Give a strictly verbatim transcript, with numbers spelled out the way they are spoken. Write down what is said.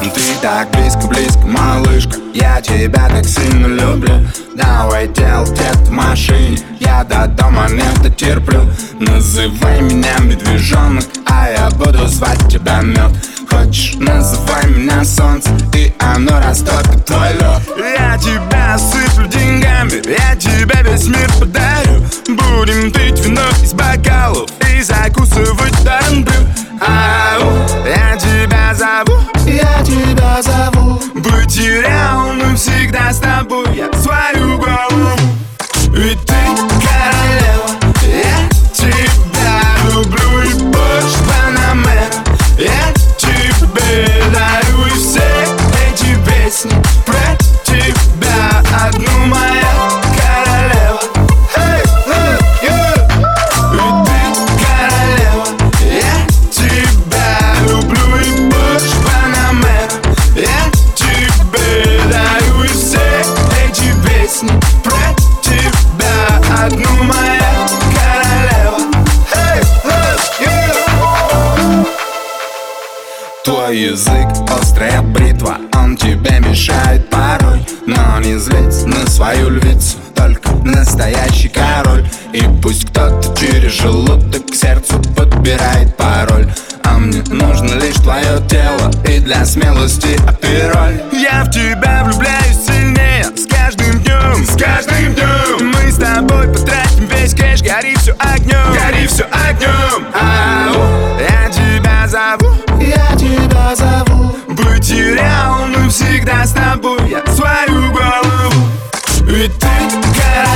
Ты так близко-близко, малышка, я тебя так сильно люблю. Давай делать это в машине, я до дома момента терплю. Называй меня медвежонок, а я буду звать тебя мед. Хочешь, называй меня солнце, и оно растопит твой лед. Я тебя сыплю деньгами, я тебе весь мир подарю. Будем пить вино из бокалов и закусывать дармблю. Ау, я тебя зову, я тебя зову. Быть реалным всегда с тобой, я свою голову. Ведь ты королева, я тебя люблю и больше Панамера. Я тебе дарю и все эти песни про тебя. Одну моя королева. Hey, hey, yeah. Ведь ты королева, я тебя люблю и больше Панамера. Я тебе дарю и все эти песни про тебя. Одну моя королева. Hey, hey, yeah. Твой язык острая бритва, он тебе мешает порой. Но не злись на свою львицу, только настоящий король. И пусть кто-то через желудок к сердцу подбирает пароль, а мне нужно лишь твое тело и для смелости апероль. Я в тебя влюбляюсь сильнее с каждым днем, с каждым днем. Мы с тобой потратим весь кэш, гори все огнем, гори все огнем. Ау, я тебя зову, я тебя зову. Быть реалным всегда с тобой, я свою голову. Ведь ты королева.